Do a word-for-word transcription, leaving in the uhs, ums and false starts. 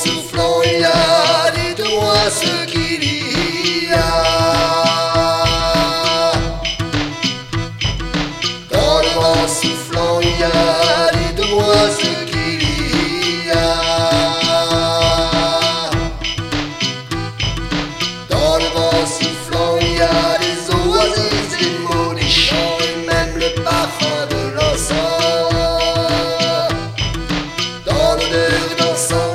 soufflant, il y a, dites-moi ce qu'il y a. Dans le vent soufflant, il y a, dites-moi ce qu'il y a. Dans le vent soufflant, il y a des oasis, des mots, des chants et même le parfum de l'encens. Dans l'odeur d'encens.